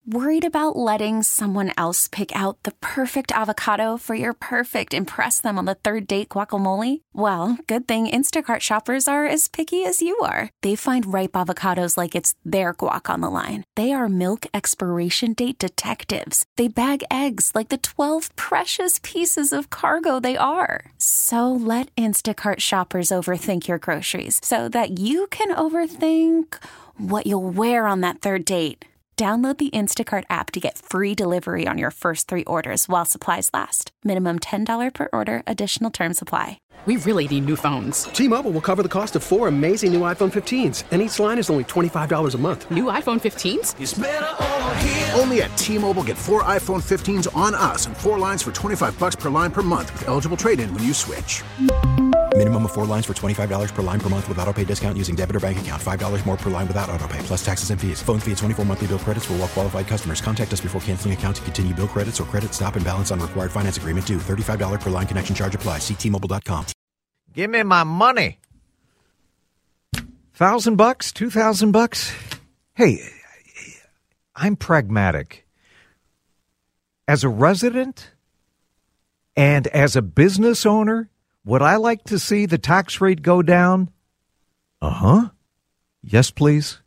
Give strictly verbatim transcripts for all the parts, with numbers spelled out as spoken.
Worried about letting someone else pick out the perfect avocado for your perfect impress them on the third date guacamole? Well, good thing Instacart shoppers are as picky as you are. They find ripe avocados like it's their guac on the line. They are milk expiration date detectives. They bag eggs like the twelve precious pieces of cargo they are. So let Instacart shoppers overthink your groceries so that you can overthink what you'll wear on that third date. Download the Instacart app to get free delivery on your first three orders while supplies last. Minimum ten dollars per order. Additional terms apply. We really need new phones. T-Mobile will cover the cost of four amazing new iPhone fifteens, and each line is only twenty-five dollars a month. New iPhone fifteens? It's better over here. Only at T-Mobile, get four iPhone fifteens on us and four lines for twenty-five dollars per line per month with eligible trade-in when you switch. Minimum of four lines for twenty-five dollars per line per month with autopay discount using debit or bank account. five dollars more per line without autopay, plus taxes and fees. Phone fee at twenty-four monthly bill credits for well-qualified customers. Contact us before canceling account to continue bill credits or credit stop and balance on required finance agreement due. thirty-five dollars per line connection charge applies. See T Mobile dot com. Give me my money. Thousand bucks, two thousand bucks. Hey, I'm pragmatic. As a resident and as a business owner, would I like to see the tax rate go down? Uh-huh. Yes, please.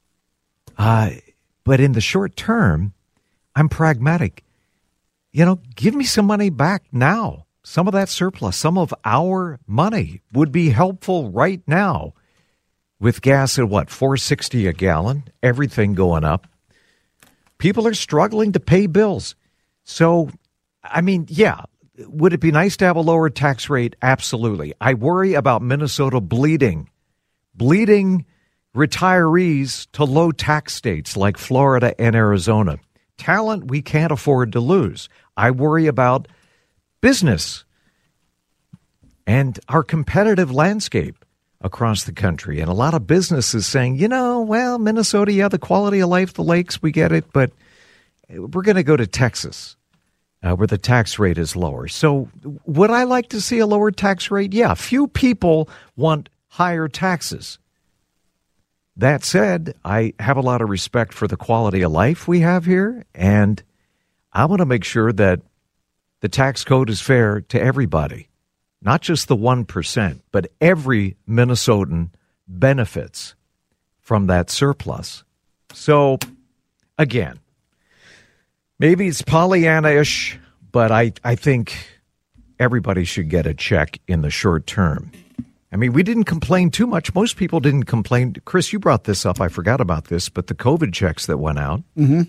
Uh, but in the short term, I'm pragmatic. You know, give me some money back now. Some of that surplus, some of our money would be helpful right now. With gas at what, four sixty a gallon, everything going up. People are struggling to pay bills. So, I mean, yeah, would it be nice to have a lower tax rate? Absolutely. I worry about Minnesota bleeding, bleeding retirees to low tax states like Florida and Arizona. Talent we can't afford to lose. I worry about business and our competitive landscape across the country. And a lot of businesses saying, you know, well, Minnesota, yeah, the quality of life, the lakes, we get it, but we're going to go to Texas uh, where the tax rate is lower. So would I like to see a lower tax rate? Yeah, few people want higher taxes. That said, I have a lot of respect for the quality of life we have here, and I want to make sure that the tax code is fair to everybody, not just the one percent, but every Minnesotan benefits from that surplus. So, again, maybe it's Pollyanna-ish, but I, I think everybody should get a check in the short term. I mean, we didn't complain too much. Most people didn't complain. Chris, you brought this up. I forgot about this, but the COVID checks that went out. Mm-hmm.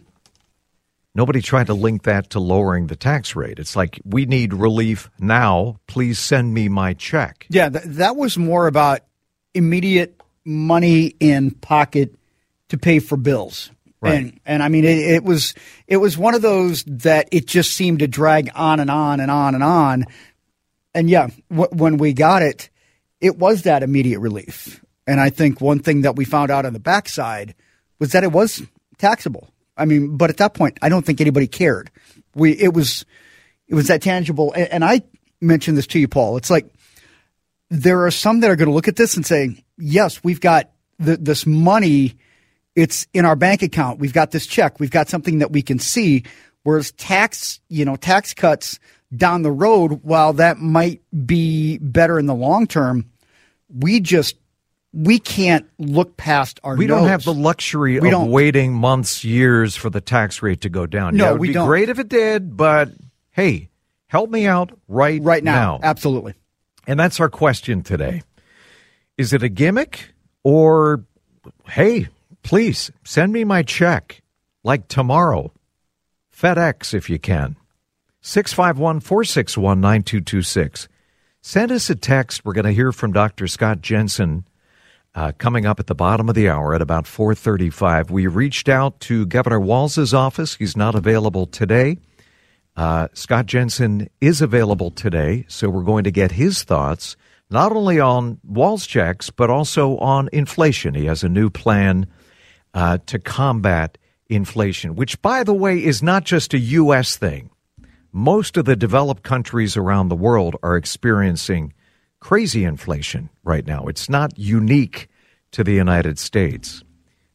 Nobody tried to link that to lowering the tax rate. It's like, we need relief now. Please send me my check. Yeah, th- that was more about immediate money in pocket to pay for bills. Right. And and I mean, it, it was it was one of those that it just seemed to drag on and on and on and on. And yeah, w- when we got it, it was that immediate relief. And I think one thing that we found out on the backside was that it was taxable. I mean, but at that point, I don't think anybody cared. We it was it was that tangible. And, and I mentioned this to you, Paul. It's like there are some that are going to look at this and say, yes, we've got the, this money. It's in our bank account. We've got this check. We've got something that we can see. Whereas tax, you know, tax cuts down the road, while that might be better in the long term, we just we can't look past our We nose. don't have the luxury we of don't. waiting months, years for the tax rate to go down. No, yeah, it would we be don't. great if it did, but hey, help me out right, right now. Absolutely. And that's our question today. Is it a gimmick, or, hey, please send me my check like tomorrow? FedEx, if you can. six five one, four six one, nine two two six. Send us a text. We're going to hear from Doctor Scott Jensen uh, coming up at the bottom of the hour at about four thirty-five. We reached out to Governor Walz's office. He's not available today. Uh, Scott Jensen is available today, so we're going to get his thoughts not only on Walz checks, but also on inflation. He has a new plan uh, to combat inflation, which, by the way, is not just a U S thing. Most of the developed countries around the world are experiencing crazy inflation right now. It's not unique to the United States.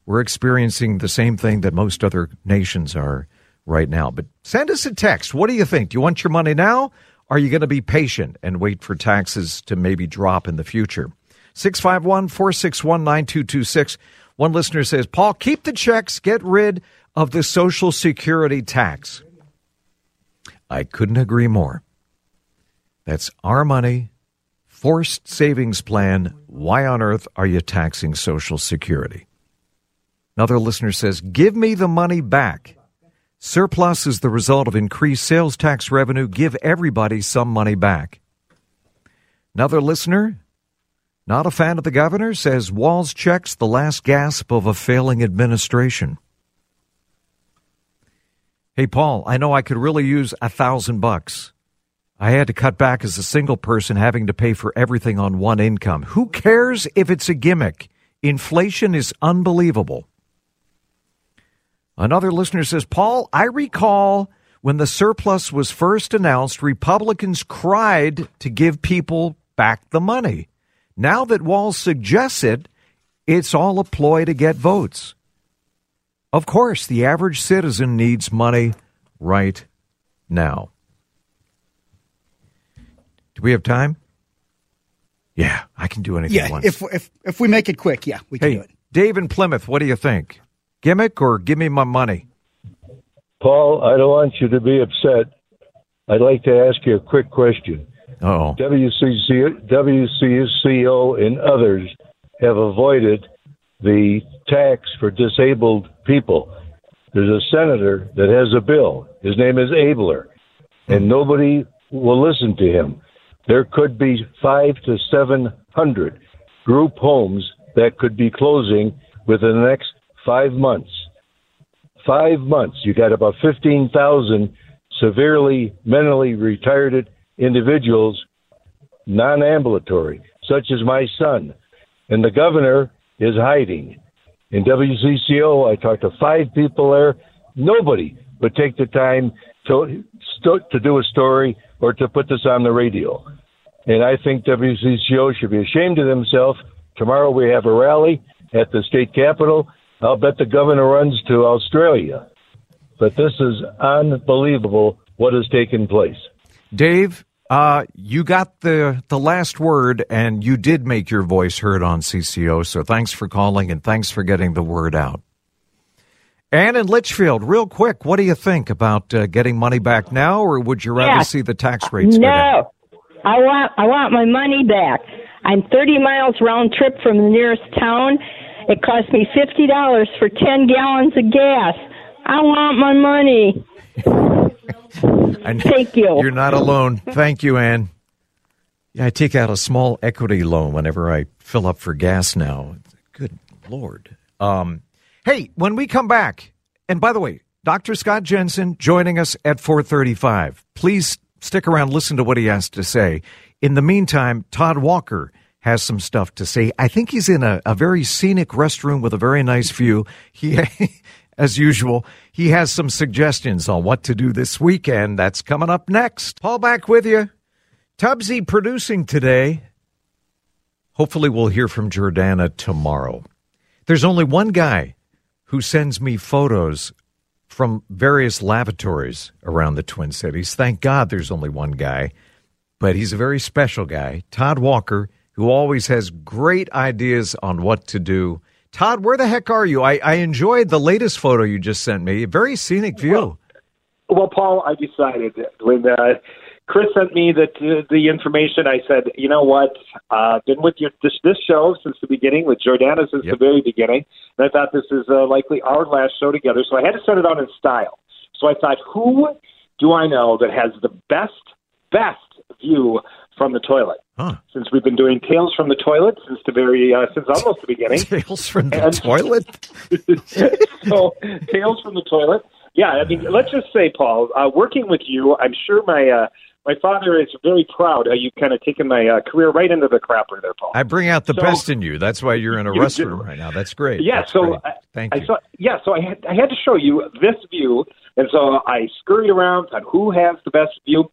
We're experiencing the same thing that most other nations are right now. But send us a text. What do you think? Do you want your money now? Or are you going to be patient and wait for taxes to maybe drop in the future? six five one, four six one, nine two two six. One listener says, Paul, keep the checks. Get rid of the Social Security tax. I couldn't agree more. That's our money. Forced savings plan. Why on earth are you taxing Social Security? Another listener says, give me the money back. Surplus is the result of increased sales tax revenue. Give everybody some money back. Another listener, not a fan of the governor, says Walz checks the last gasp of a failing administration. Hey, Paul, I know I could really use a thousand bucks. I had to cut back as a single person, having to pay for everything on one income. Who cares if it's a gimmick? Inflation is unbelievable. Another listener says, Paul, I recall when the surplus was first announced, Republicans cried to give people back the money. Now that Walz suggests it, it's all a ploy to get votes. Of course, the average citizen needs money right now. Do we have time? Yeah, I can do anything yeah, once. if if if we make it quick, yeah, we can hey, do it. Dave in Plymouth, what do you think? Gimmick or give me my money? Paul, I don't want you to be upset. I'd like to ask you a quick question. Uh-oh. W C C, W C C O and others have avoided the tax for disabled people. There's a senator that has a bill. His name is Abler, and nobody will listen to him. There could be five to seven hundred group homes that could be closing within the next five months. Five months. You got about fifteen thousand severely mentally retarded individuals, non-ambulatory, such as my son. And the governor is hiding. In W C C O, I talked to five people there. Nobody would take the time to to do a story or to put this on the radio. And I think W C C O should be ashamed of themselves. Tomorrow we have a rally at the state capitol. I'll bet the governor runs to Australia. But this is unbelievable what has taken place. Dave, uh, you got the, the last word, and you did make your voice heard on C C O, so thanks for calling and thanks for getting the word out. Ann in Litchfield, real quick, what do you think about uh, getting money back now, or would you rather yes. see the tax rates go no. down? I want I want my money back. I'm thirty miles round trip from the nearest town. It cost me fifty dollars for ten gallons of gas. I want my money. Thank you. You're not alone. Thank you, Ann. Yeah, I take out a small equity loan whenever I fill up for gas now. Good Lord. Um, hey, when we come back, and by the way, Doctor Scott Jensen joining us at four thirty-five. Please stick around, listen to what he has to say. In the meantime, Todd Walker has some stuff to say. I think he's in a, a very scenic restroom with a very nice view. He, as usual, he has some suggestions on what to do this weekend. That's coming up next. Paul back with you. Tubbsy producing today. Hopefully we'll hear from Jordana tomorrow. There's only one guy who sends me photos from various lavatories around the Twin Cities. Thank God there's only one guy, but he's a very special guy, Todd Walker, who always has great ideas on what to do. Todd, where the heck are you? I, I enjoyed the latest photo you just sent me. A very scenic view. Well, well Paul, I decided when uh, Chris sent me the the information, I said, you know what? Uh, been with your, this, this show since the beginning, with Jordana since yep. the very beginning. And I thought this is uh, likely our last show together. So I had to set it out in style. So I thought, who do I know that has the best, best view from the toilet? Huh. Since we've been doing Tales from the Toilet since the very uh, since almost the beginning. Tales from the and, toilet. So Tales from the Toilet. Yeah, I mean, let's just say, Paul, uh, working with you, I'm sure my uh, my father is very proud. Uh, you kind of taken my uh, career right into the crapper there, Paul. I bring out the so, best in you. That's why you're in a you restroom did. right now. That's great. Yeah. That's so great. I, thank I you. Saw, yeah. So I had I had to show you this view, and so I scurried around on who has the best view.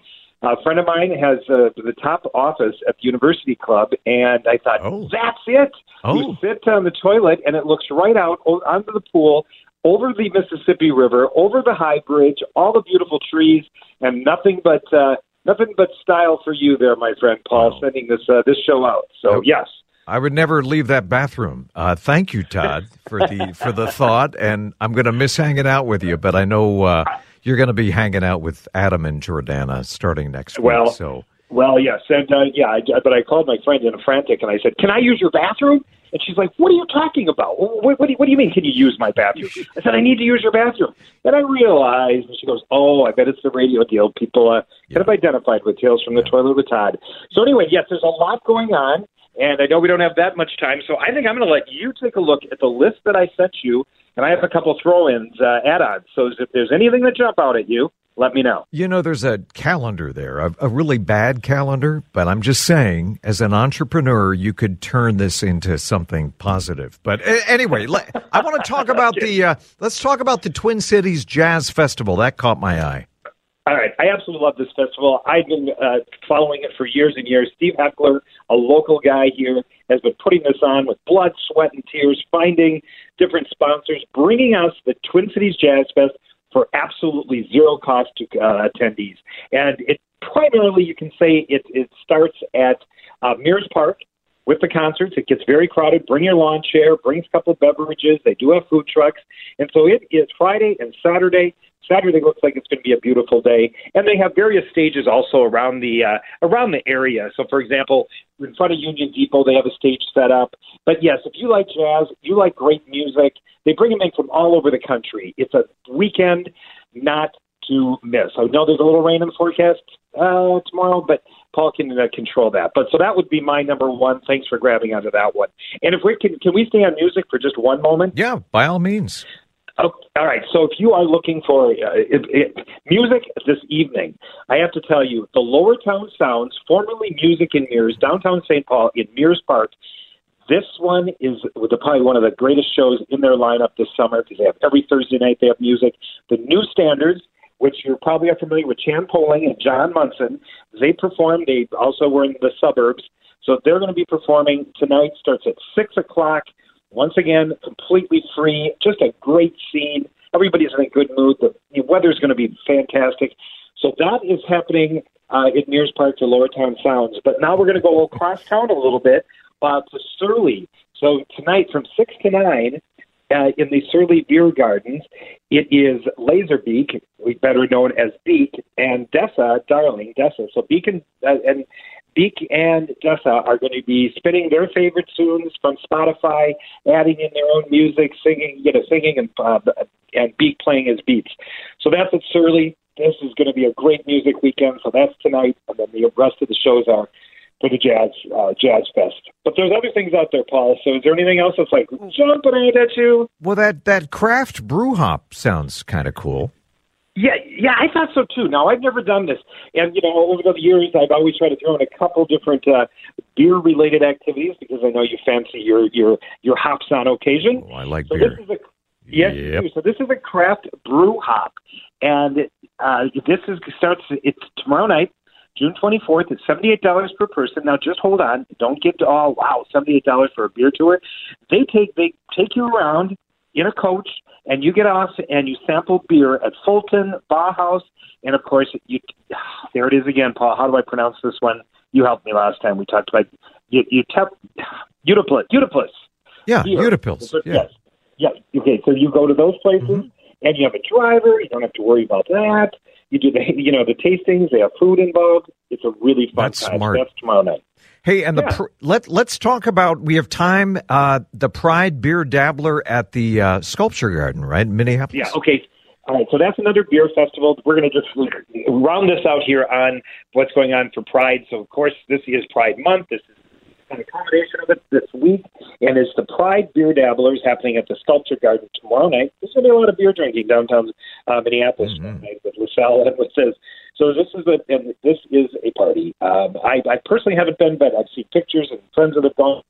A friend of mine has uh, the top office at the University Club, and I thought, Oh. that's it. Oh. You sit on the toilet, and it looks right out o- onto the pool, over the Mississippi River, over the High Bridge, all the beautiful trees, and nothing but uh, nothing but style for you there, my friend Paul, Wow. sending this uh, this show out. So, Yep. yes. I would never leave that bathroom. Uh, thank you, Todd, for the for the thought, and I'm going to miss hanging out with you. But I know uh, you're going to be hanging out with Adam and Jordana starting next Well, week. So, Well, yes, and uh, yeah, I, but I called my friend in a frantic, and I said, "Can I use your bathroom?" And she's like, "What are you talking about? What, what, do, you, what do you mean? Can you use my bathroom?" I said, "I need to use your bathroom." And I realized, and she goes, "Oh, I bet it's the radio deal." People uh, Yeah. kind of identified with Tales from the Toilet with Todd. So anyway, yes, there's a lot going on, and I know we don't have that much time, so I think I'm going to let you take a look at the list that I sent you, and I have a couple throw-ins, uh, add-ons. So if there's anything that jump out at you, let me know. you know, there's a calendar there, a, a really bad calendar, but I'm just saying, as an entrepreneur, you could turn this into something positive. But uh, anyway, let, I want to talk about the, uh, let's talk about the Twin Cities Jazz Festival. That caught my eye. All right. I absolutely love this festival. I've been uh, following it for years and years. Steve Heckler, a local guy here, has been putting this on with blood, sweat, and tears, finding different sponsors, bringing us the Twin Cities Jazz Fest for absolutely zero cost to uh, attendees. And it primarily, you can say, it, it starts at uh, Mears Park with the concerts. It gets very crowded. Bring your lawn chair, bring a couple of beverages. They do have food trucks. And so it is Friday and Saturday. Saturday looks like it's going to be a beautiful day, and they have various stages also around the uh, around the area. So, for example, in front of Union Depot, they have a stage set up. But yes, if you like jazz, you like great music, they bring them in from all over the country. It's a weekend not to miss. I know there's a little rain in the forecast uh, tomorrow, but Paul can uh, control that. But so that would be my number one. Thanks for grabbing onto that one. And if we can, can we stay on music for just one moment? Yeah, by all means. Oh, all right. So if you are looking for uh, it, it, music this evening, I have to tell you, the Lower Town Sounds, formerly Music in Mears, downtown Saint Paul in Mears Park, this one is the, probably one of the greatest shows in their lineup this summer because they have every Thursday night they have music. The New Standards, which you're probably are familiar with, Chan Poling and John Munson, they perform. They also were in the suburbs. So they're going to be performing tonight, starts at six o'clock. Once again, completely free, just a great scene. Everybody's in a good mood. The, the weather's going to be fantastic. So that is happening uh, at Mears Park to Lower Town Sounds. But now we're going to go across town a little bit uh, to Surly. So tonight from six to nine uh, in the Surly Beer Gardens, it is Laserbeak, we better known as Beak, and Dessa, Darling, Dessa. So Beak and, uh, and Beak and Dessa are going to be spinning their favorite tunes from Spotify, adding in their own music, singing, you know, singing, and uh, and Beak playing his beats. So that's at Surly. This is going to be a great music weekend. So that's tonight, and then the rest of the shows are for the Jazz uh, Jazz Fest. But there's other things out there, Paul. So is there anything else that's like jumping out at you? Well, that, that craft brew hop sounds kind of cool. Yeah, yeah, I thought so too. Now, I've never done this. And, you know, over the years, I've always tried to throw in a couple different uh, beer-related activities because I know you fancy your your, your hops on occasion. Oh, I like so beer. This is a, yes, Yep. you do. So this is a craft brew hop. And uh, this is starts, it's tomorrow night, June twenty-fourth. It's seventy-eight dollars per person. Now, just hold on. Don't get, oh, wow, seventy-eight dollars for a beer tour. They take They take you around in a coach, and you get off and you sample beer at Fulton, Bauhaus, and of course, you. There it is again, Paul. How do I pronounce this one? You helped me last time we talked about you. You tep, Utiplis. Utiplis. Yeah, Beer. Utipils. Yeah. Yes. Yeah. Okay. So you go to those places, Mhm. and you have a driver. You don't have to worry about that. You do the, you know, the tastings. They have food involved. It's a really fun That's time. smart. That's tomorrow night. Hey, and the Yeah. pr- let let's talk about. We have time. Uh, the Pride Beer Dabbler at the uh, Sculpture Garden, right, in Minneapolis. Yeah, okay. All right, so that's another beer festival. We're going to just round this out here on what's going on for Pride. So, of course, this is Pride Month. This is an accommodation of it this week, and it's the Pride Beer Dabblers happening at the Sculpture Garden tomorrow night. There's going to be a lot of beer drinking downtown uh, Minneapolis Mm-hmm. tomorrow night with LaSalle and with this. So this is a and this is a party. Um, I, I personally haven't been, but I've seen pictures and friends that have gone.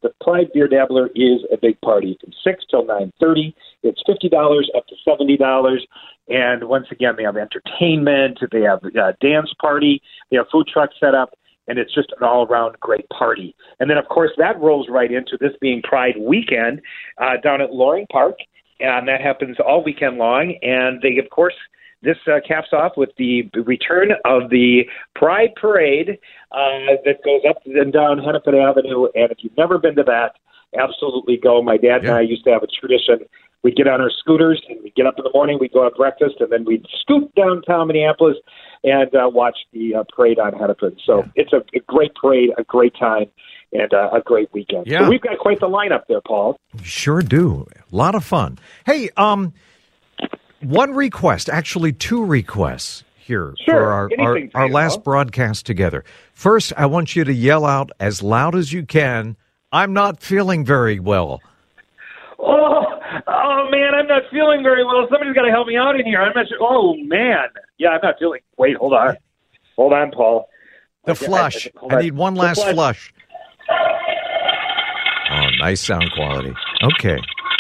the Pride Beer Dabbler is a big party from six till nine thirty. It's fifty dollars up to seventy dollars. And once again, they have entertainment, they have a dance party, they have food trucks set up, and it's just an all-around great party. And then, of course, that rolls right into this being Pride Weekend uh, down at Loring Park, and that happens all weekend long. And they, of course, this uh, caps off with the return of the Pride Parade uh, that goes up and down Hennepin Avenue. And if you've never been to that, absolutely go. My dad yeah. and I used to have a tradition. We'd get on our scooters, and we'd get up in the morning, we'd go have breakfast, and then we'd scoot downtown Minneapolis and uh, watch the uh, parade on Hennepin. So yeah. it's a, a great parade, a great time, and uh, a great weekend. Yeah. So we've got quite the lineup there, Paul. Sure do. A lot of fun. Hey, um, one request, actually two requests here sure. for our, our, our last know. broadcast together. First, I want you to yell out as loud as you can, "I'm not feeling very well." Oh, oh man, I'm not feeling very well. Somebody's got to help me out in here. I'm not sure. Oh man, yeah, I'm not feeling. Wait, hold on, hold on, Paul. The okay, flush. I, I, I need one last flush. flush. Oh, nice sound quality. Okay,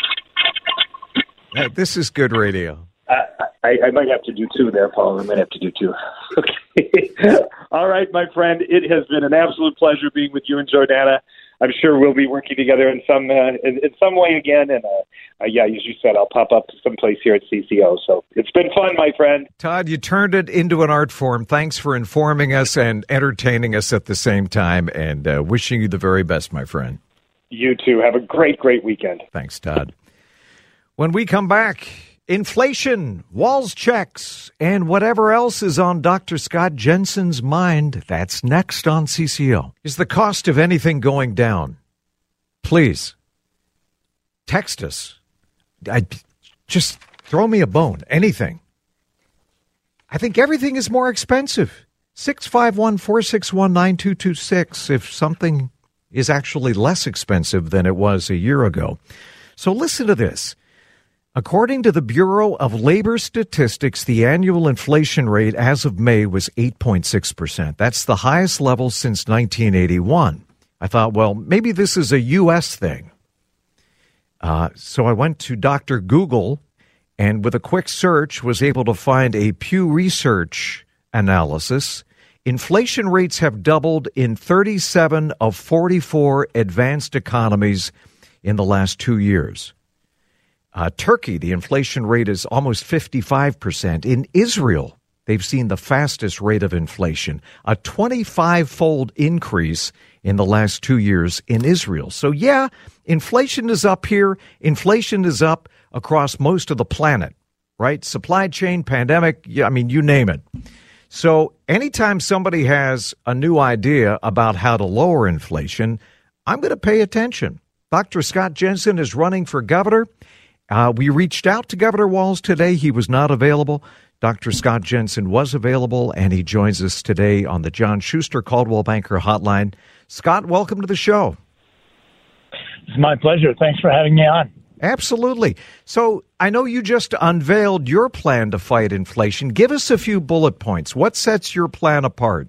hey, this is good radio. Uh, I, I might have to do two there, Paul. I might have to do two. Okay. All right, my friend. It has been an absolute pleasure being with you and Jordana. I'm sure we'll be working together in some uh, in, in some way again. And uh, uh, yeah, as you said, I'll pop up someplace here at C C O. So it's been fun, my friend. Todd, you turned it into an art form. Thanks for informing us and entertaining us at the same time. And uh, wishing you the very best, my friend. You too. Have a great, great weekend. Thanks, Todd. When we come back, inflation, Walls checks, and whatever else is on Doctor Scott Jensen's mind, that's next on C C O. Is the cost of anything going down? Please, text us. I, just throw me a bone, anything. I think everything is more expensive. six five one, four six one, nine two two six if something is actually less expensive than it was a year ago. So listen to this. According to the Bureau of Labor Statistics, the annual inflation rate as of May was eight point six percent. That's the highest level since nineteen eighty-one. I thought, well, maybe this is a U S thing. Uh, so I went to Doctor Google and with a quick search was able to find a Pew Research analysis. Inflation rates have doubled in thirty-seven of forty-four advanced economies in the last two years. Uh, Turkey, the inflation rate is almost fifty-five percent. In Israel, they've seen the fastest rate of inflation, a twenty-five-fold increase in the last two years in Israel. So, yeah, inflation is up here. Inflation is up across most of the planet, right? Supply chain, pandemic, I mean, you name it. So anytime somebody has a new idea about how to lower inflation, I'm going to pay attention. Doctor Scott Jensen is running for governor. Uh, we reached out to Governor Walz today. He was not available. Doctor Scott Jensen was available, and he joins us today on the John Schuster Coldwell Banker Hotline. Scott, welcome to the show. It's my pleasure. Thanks for having me on. Absolutely. So I know you just unveiled your plan to fight inflation. Give us a few bullet points. What sets your plan apart?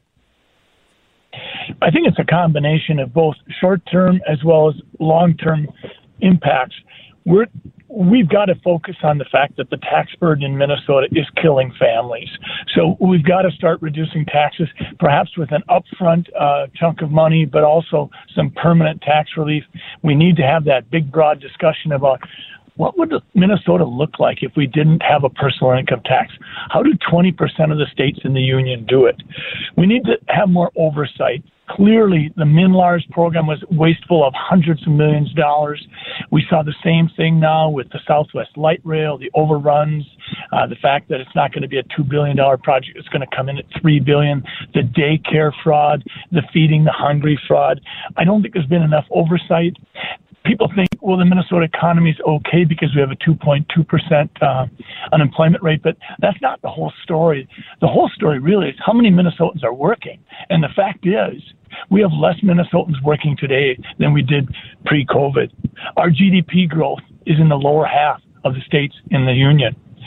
I think it's a combination of both short-term as well as long-term impacts. We're We've got to focus on the fact that the tax burden in Minnesota is killing families. So we've got to start reducing taxes, perhaps with an upfront uh, chunk of money, but also some permanent tax relief. We need to have that big, broad discussion about what would Minnesota look like if we didn't have a personal income tax? How do twenty percent of the states in the union do it? We need to have more oversight. Clearly, the MNLARS program was wasteful of hundreds of millions of dollars. We saw the same thing now with the Southwest Light Rail, the overruns, uh, the fact that it's not going to be a two billion dollars project. It's going to come in at three billion dollars, the daycare fraud, the feeding the hungry fraud. I don't think there's been enough oversight. People think, well, the Minnesota economy is okay because we have a two point two percent uh, unemployment rate, but that's not the whole story. The whole story really is how many Minnesotans are working. And the fact is, we have less Minnesotans working today than we did pre-COVID. Our G D P growth is in the lower half of the states in the union.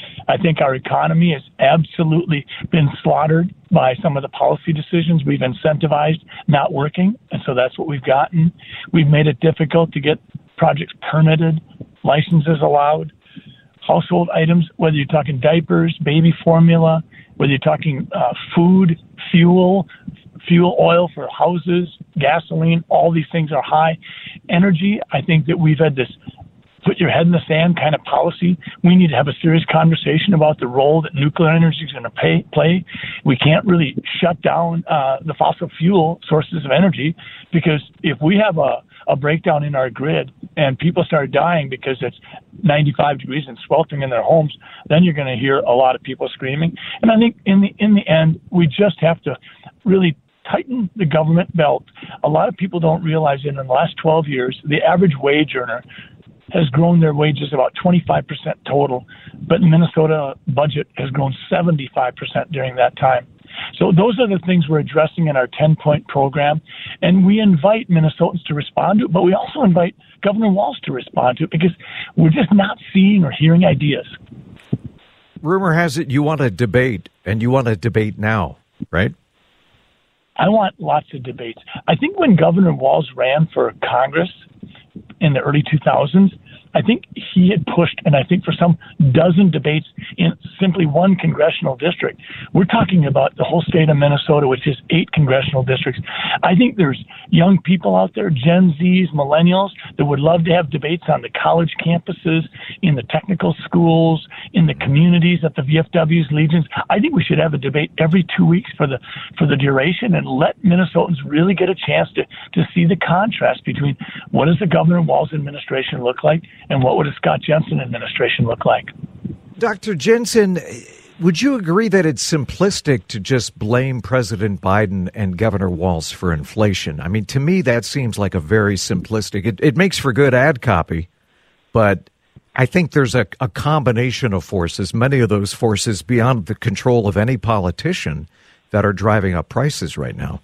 I think our economy has absolutely been slaughtered by some of the policy decisions we've incentivized not working, and so that's what we've gotten. We've made it difficult to get projects permitted, licenses allowed, household items, whether you're talking diapers, baby formula, whether you're talking uh, food, fuel, fuel oil for houses, gasoline, all these things are high. Energy, I think that we've had this put your head in the sand kind of policy. We need to have a serious conversation about the role that nuclear energy is going to pay, play. We can't really shut down uh, the fossil fuel sources of energy, because if we have a, a breakdown in our grid and people start dying because it's ninety-five degrees and sweltering in their homes, then you're going to hear a lot of people screaming. And I think in the in the end, we just have to really tighten the government belt. A lot of people don't realize that in the last twelve years, the average wage earner has grown their wages about twenty-five percent total, but the Minnesota budget has grown seventy-five percent during that time. So those are the things we're addressing in our ten-point program, and we invite Minnesotans to respond to it, but we also invite Governor Walz to respond to it, because we're just not seeing or hearing ideas. Rumor has it you want to debate, and you want to debate now, right? I want lots of debates. I think when Governor Walz ran for Congress in the early two thousands, I think he had pushed, and I think for some dozen debates in simply one congressional district. We're talking about the whole state of Minnesota, which is eight congressional districts. I think there's young people out there, Gen Zs, millennials, that would love to have debates on the college campuses, in the technical schools, in the communities at the V F Ws, Legions. I think we should have a debate every two weeks for the for the duration, and let Minnesotans really get a chance to, to see the contrast between what does the Governor Walz administration look like and what would a Scott Jensen administration look like. Doctor Jensen, would you agree that it's simplistic to just blame President Biden and Governor Walz for inflation? I mean, to me, that seems like a very simplistic. It, it makes for good ad copy, but I think there's a, a combination of forces, many of those forces beyond the control of any politician, that are driving up prices right now.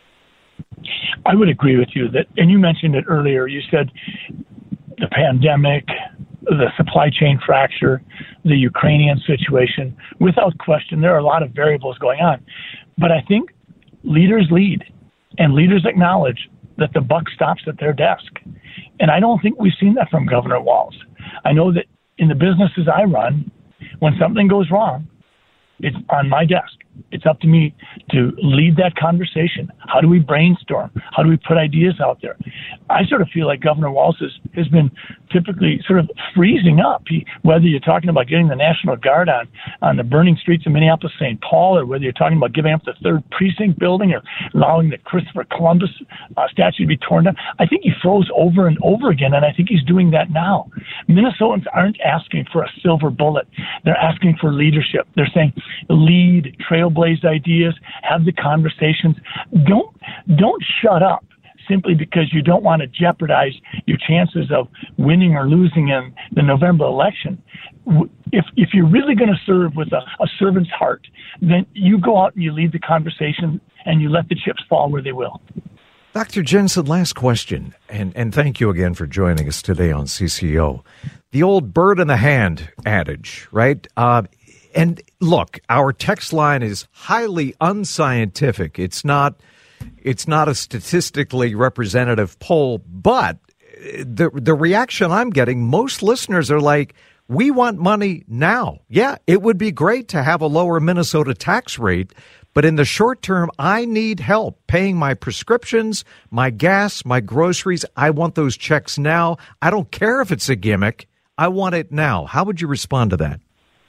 I would agree with you that, and you mentioned it earlier. You said the pandemic, the supply chain fracture, the Ukrainian situation. Without question, there are a lot of variables going on. But I think leaders lead, and leaders acknowledge that the buck stops at their desk. And I don't think we've seen that from Governor Walz. I know that in the businesses I run, when something goes wrong, it's on my desk. It's up to me to lead that conversation. How do we brainstorm? How do we put ideas out there? I sort of feel like Governor Walz has, has been typically sort of freezing up. He, whether you're talking about getting the National Guard on, on the burning streets of Minneapolis, Saint Paul, or whether you're talking about giving up the third precinct building or allowing the Christopher Columbus uh, statue to be torn down, I think he froze over and over again, and I think he's doing that now. Minnesotans aren't asking for a silver bullet. They're asking for leadership. They're saying lead, trailblaze ideas, have the conversations. Don't don't shut up simply because you don't want to jeopardize your chances of winning or losing in the November election. If if you're really going to serve with a, a servant's heart, then you go out and you lead the conversation and you let the chips fall where they will. Doctor Jensen, last question, and, and thank you again for joining us today on C C O. The old bird in the hand adage, right? Uh, and look, our text line is highly unscientific. It's not it's not a statistically representative poll, but the the reaction I'm getting, most listeners are like, we want money now. Yeah, it would be great to have a lower Minnesota tax rate, but in the short term, I need help paying my prescriptions, my gas, my groceries. I want those checks now. I don't care if it's a gimmick. I want it now. How would you respond to that?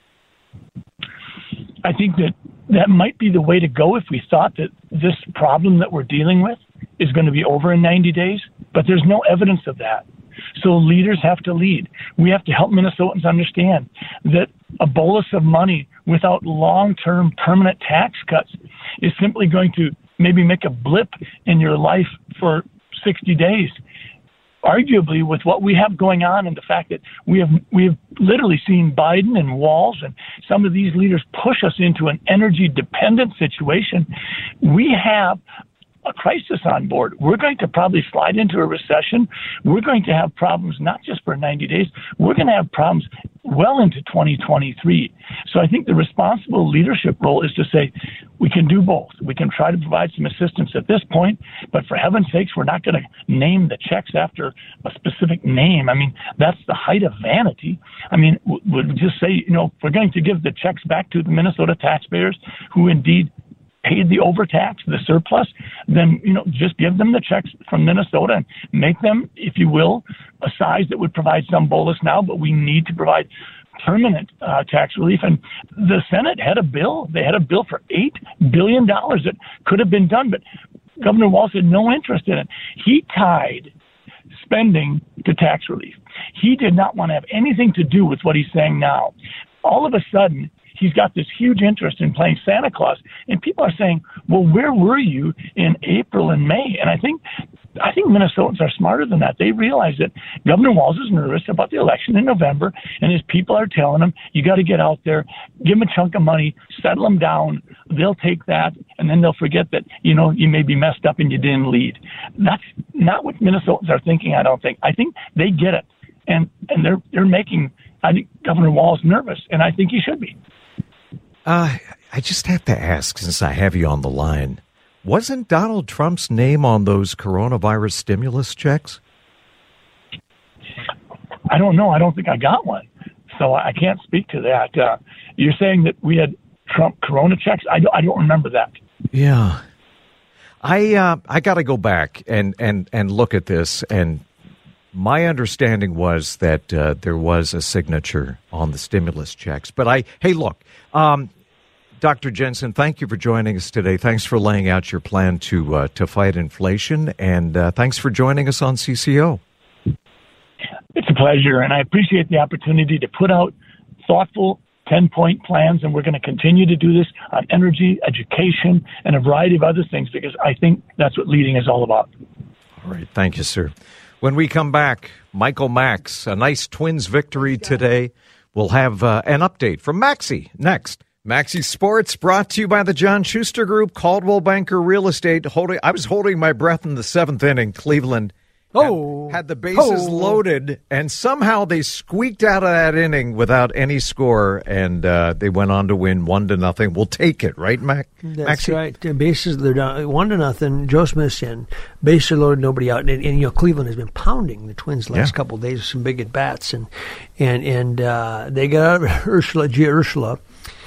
I think that that might be the way to go if we thought that this problem that we're dealing with is going to be over in ninety days, but there's no evidence of that. So leaders have to lead. We have to help Minnesotans understand that a bolus of money without long-term permanent tax cuts is simply going to maybe make a blip in your life for sixty days. Arguably, with what we have going on and the fact that we have we have literally seen Biden and Walz and some of these leaders push us into an energy-dependent situation, we have a crisis on board. We're going to probably slide into a recession. We're going to have problems not just for ninety days. We're going to have problems well into twenty twenty-three. So I think the responsible leadership role is to say we can do both. We can try to provide some assistance at this point, but for heaven's sakes, we're not going to name the checks after a specific name. I mean, that's the height of vanity. I mean, we'll just say, you know, we're going to give the checks back to the Minnesota taxpayers who indeed paid the overtax, the surplus, then, you know, just give them the checks from Minnesota and make them, if you will, a size that would provide some bolus now, but we need to provide permanent uh, tax relief. And the Senate had a bill. They had a bill for eight billion dollars that could have been done, but Governor Walz had no interest in it. He tied spending to tax relief. He did not want to have anything to do with what he's saying now. All of a sudden, he's got this huge interest in playing Santa Claus, and people are saying, well, where were you in April and May? And I think I think Minnesotans are smarter than that. They realize that Governor Walz is nervous about the election in November, and his people are telling him, you got to get out there, give him a chunk of money, settle him down. They'll take that, and then they'll forget that, you know, you may be messed up and you didn't lead. That's not what Minnesotans are thinking, I don't think. I think they get it, and, and they're they're making, I think, Governor Walz nervous, and I think he should be. Uh, I just have to ask, since I have you on the line, wasn't Donald Trump's name on those coronavirus stimulus checks? I don't know. I don't think I got one, so I can't speak to that. Uh, you're saying that we had Trump corona checks? I don't, I don't remember that. Yeah. I uh, I got to go back and, and, and look at this, and my understanding was that uh, there was a signature on the stimulus checks. But I, hey, look, um, Doctor Jensen, thank you for joining us today. Thanks for laying out your plan to uh, to fight inflation, and uh, thanks for joining us on C C O. It's a pleasure, and I appreciate the opportunity to put out thoughtful ten-point plans, and we're going to continue to do this on energy, education, and a variety of other things, because I think that's what leading is all about. All right. Thank you, sir. When we come back, Michael Max, a nice Twins victory today. We'll have uh, an update from Maxie next. Maxie Sports brought to you by the John Schuster Group, Coldwell Banker Real Estate. Holding, I was holding my breath in the seventh inning. Cleveland oh. had, had the bases oh. loaded, and somehow they squeaked out of that inning without any score, and uh, they went on to win one to nothing. We'll take it, right, Mac? That's Maxie? right. The bases they're down one to nothing. Joe Smith's in. Bases are loaded, nobody out, and, and you know Cleveland has been pounding the Twins the last yeah. couple of days with some big at bats, and and and uh, they got out of Ursula, Gia Ursula.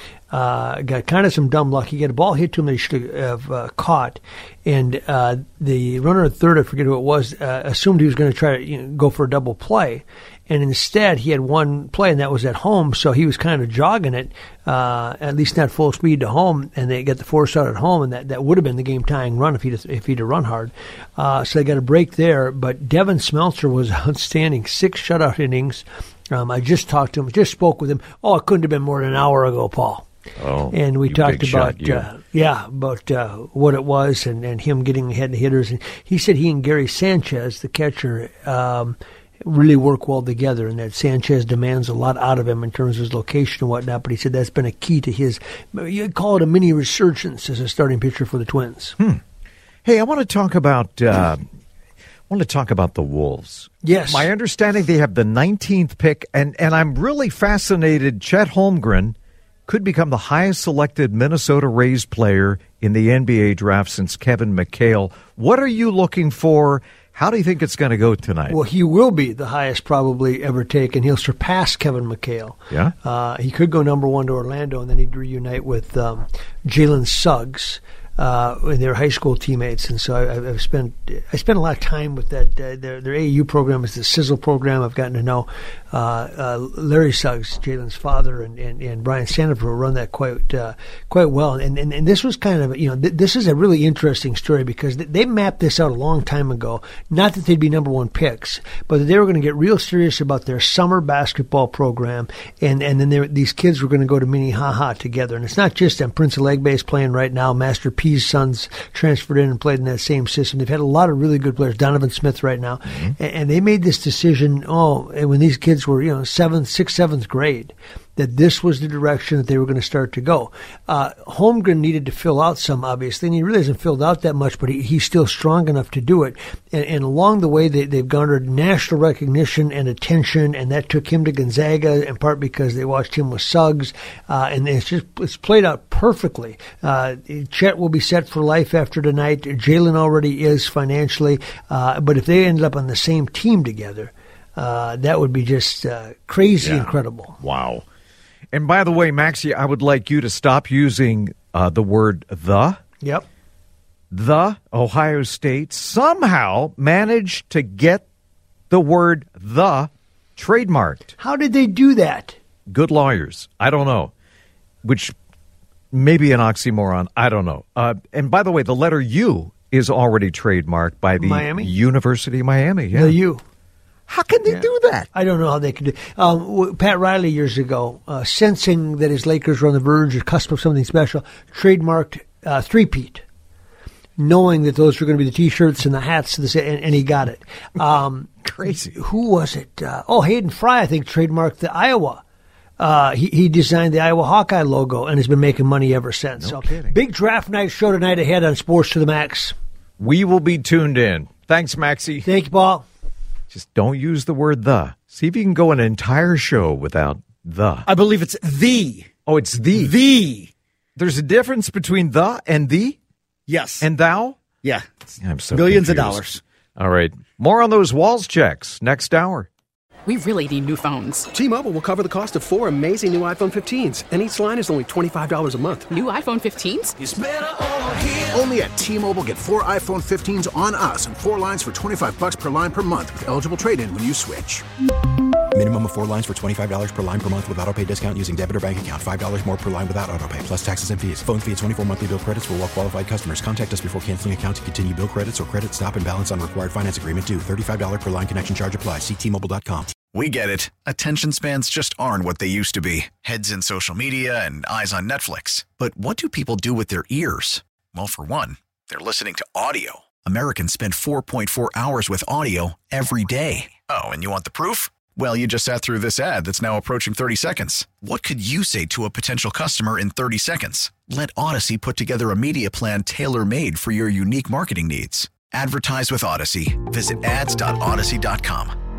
Uh, got kind of some dumb luck. He got a ball hit to him that he should have uh, caught, and uh, the runner at third, I forget who it was, uh, assumed he was going to try to you know, go for a double play, and instead he had one play, and that was at home. So he was kind of jogging it, uh, at least not full speed to home, and they got the force out at home, and that, that would have been the game tying run if he'd if he'd have run hard. Uh, so they got a break there. But Devin Smeltzer was outstanding, six shutout innings. Um, I just talked to him, just spoke with him. Oh, it couldn't have been more than an hour ago, Paul. Oh, and we talked about shot, uh, yeah about uh, what it was and, and him getting ahead of hitters. And he said he and Gary Sanchez, the catcher, um, really work well together, and that Sanchez demands a lot out of him in terms of his location and whatnot. But he said that's been a key to his, you'd call it a mini resurgence as a starting pitcher for the Twins. Hmm. Hey, I want to talk about. Uh, I want to talk about the Wolves. Yes. My understanding, they have the nineteenth pick, and, and I'm really fascinated. Chet Holmgren could become the highest selected Minnesota Rays player in the N B A draft since Kevin McHale. What are you looking for? How do you think it's going to go tonight? Well, he will be the highest probably ever taken. He'll surpass Kevin McHale. Yeah. Uh, he could go number one to Orlando, and then he'd reunite with um, Jalen Suggs. Uh, and they're high school teammates, and so I, I've spent I spent a lot of time with that. Uh, their their A A U program is the Sizzle program. I've gotten to know uh, uh, Larry Suggs, Jalen's father, and, and, and Brian Sandifer run that quite uh, quite well. And, and and this was kind of you know th- this is a really interesting story because th- they mapped this out a long time ago. Not that they'd be number one picks, but that they were going to get real serious about their summer basketball program, and and then these kids were going to go to Minnehaha together. And it's not just them. Prince of Legbay's is playing right now. Master P. Sons transferred in and played in that same system. They've had a lot of really good players. Donovan Smith right now, mm-hmm. and, and they made this decision. Oh, and when these kids were you know seventh, sixth, seventh grade, that this was the direction that they were going to start to go. Uh, Holmgren needed to fill out some, obviously, and he really hasn't filled out that much, but he, he's still strong enough to do it. And, and along the way, they, they've garnered national recognition and attention, and that took him to Gonzaga, in part because they watched him with Suggs, uh, and it's just it's played out perfectly. Uh, Chet will be set for life after tonight. Jalen already is financially, uh, but if they ended up on the same team together, uh, that would be just uh, crazy Yeah. incredible. Wow. And by the way, Maxie, I would like you to stop using uh, the word the. Yep. The Ohio State somehow managed to get the word the trademarked. How did they do that? Good lawyers. I don't know. Which may be an oxymoron. I don't know. Uh, and by the way, the letter U is already trademarked by the Miami? University of Miami. Yeah. The U. How can they do that? I don't know how they could do. Um, w- Pat Riley years ago, uh, sensing that his Lakers were on the verge or cusp of something special, trademarked uh, three-peat, knowing that those were going to be the T-shirts and the hats, and, and he got it. Um, Crazy. Who was it? Uh, oh, Hayden Fry, I think, trademarked the Iowa. Uh, he, he designed the Iowa Hawkeye logo and has been making money ever since. No so, kidding. Big draft night show tonight ahead on Sports to the Max. We will be tuned in. Thanks, Maxie. Thank you, Paul. Just don't use the word the. See if you can go an entire show without the. I believe it's the. Oh, it's the. The. There's a difference between the and the? Yes. And thou? Yeah. I'm so Billions of confused. dollars. All right. More on those Walls checks next hour. We really need new phones. T-Mobile will cover the cost of four amazing new iPhone fifteens, and each line is only twenty-five dollars a month. New iPhone fifteens? Only at T-Mobile, get four iPhone fifteens on us and four lines for twenty-five bucks per line per month with eligible trade-in when you switch. Minimum of four lines for twenty-five dollars per line per month with autopay discount using debit or bank account. five dollars more per line without autopay, plus taxes and fees. Phone fee at twenty-four monthly bill credits for well-qualified customers. Contact us before canceling account to continue bill credits or credit stop and balance on required finance agreement due. thirty-five dollars per line connection charge applies. See T Mobile dot com. We get it. Attention spans just aren't what they used to be. Heads in social media and eyes on Netflix. But what do people do with their ears? Well, for one, they're listening to audio. Americans spend four point four hours with audio every day. Oh, and you want the proof? Well, you just sat through this ad that's now approaching thirty seconds. What could you say to a potential customer in thirty seconds? Let Odyssey put together a media plan tailor-made for your unique marketing needs. Advertise with Odyssey. Visit ads dot odyssey dot com.